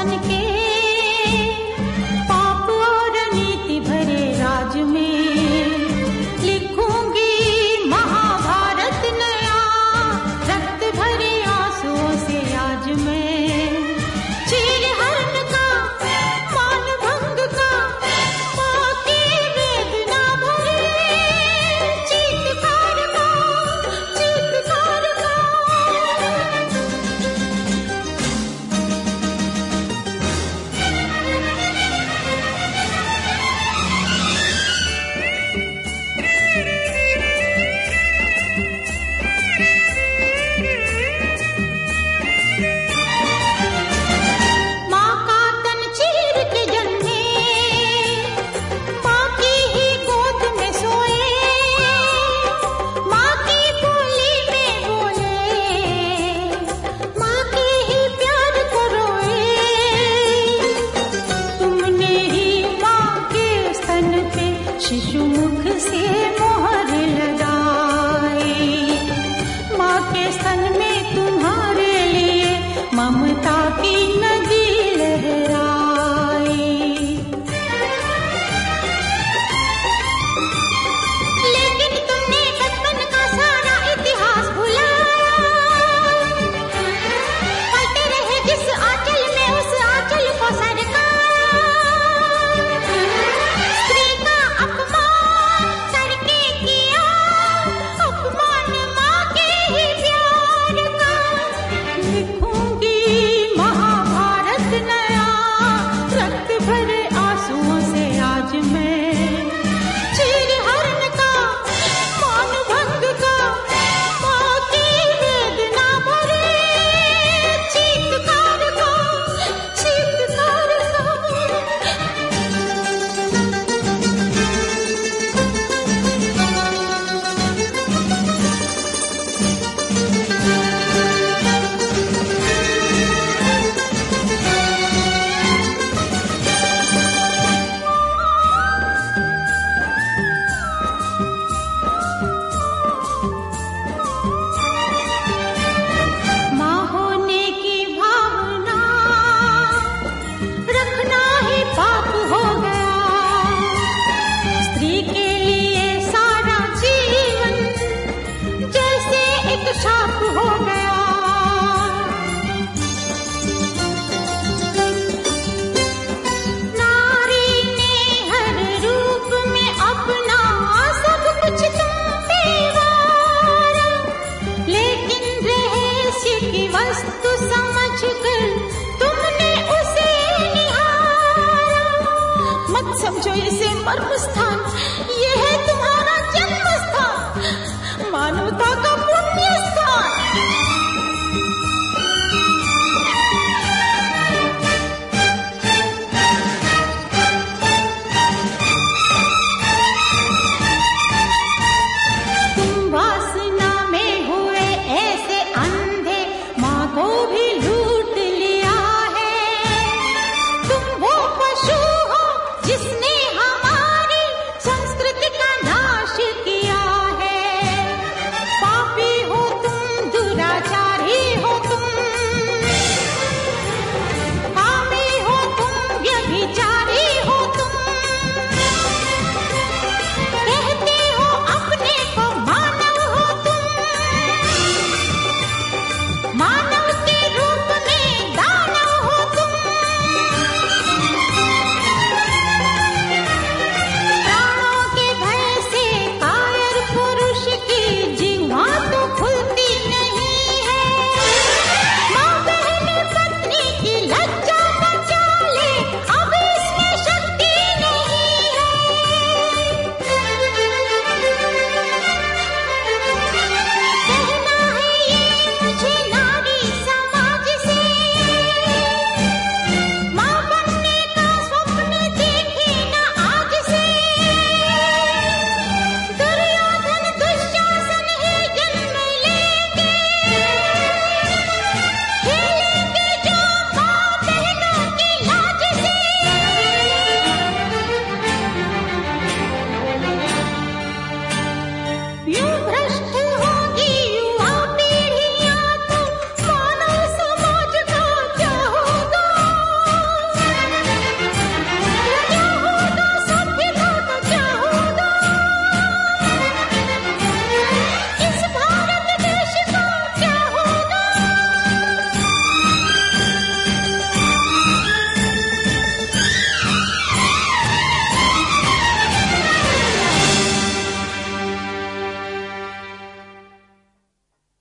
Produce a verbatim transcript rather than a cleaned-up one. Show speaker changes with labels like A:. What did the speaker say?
A: बनके पाप और नीति भरे राज में लिखूंगी महाभारत नया, रक्त भरे आंसुओं से आज मैं चीर हरण का मान भंग का माँ की वेदना भरे चीत्कार का चीत्कार का। माँ का तन चीर के जन्मे माँ की ही गोद में सोए, माँ की बोली में बोले माँ की ही प्यार को रोए। तुमने ही माँ के स्तन पे शिशु मुख से मोहर लगाई, माँ के स्तन में तुम्हारे लिए ममता की नदी लहराई। लेकिन तुमने बचपन का सारा इतिहास भुलाया, पलटे रहे जिस आंचल में उस आंचल को सरकाया। स्त्री का अपमान करके किया, अपमान माँ के ही प्यार का। लिखूंगी महाभारत नया, रक्त भरे आंसुओं से आज मैं चीर हरण का मान भंग का माँ की वेदना भरे चीत्कार का चीत्कार का। माँ होने की भावना रखना ही पाप हो गया, स्त्री के लिए सारा जीवन जैसे एक शाप हो गया। नारी ने हर रूप में अपना सब कुछ तुम पे वारा, लेकिन रहस्य की वस्तु समझकर तुमने उसे निहारा। मत समझो इसे मर्म स्थान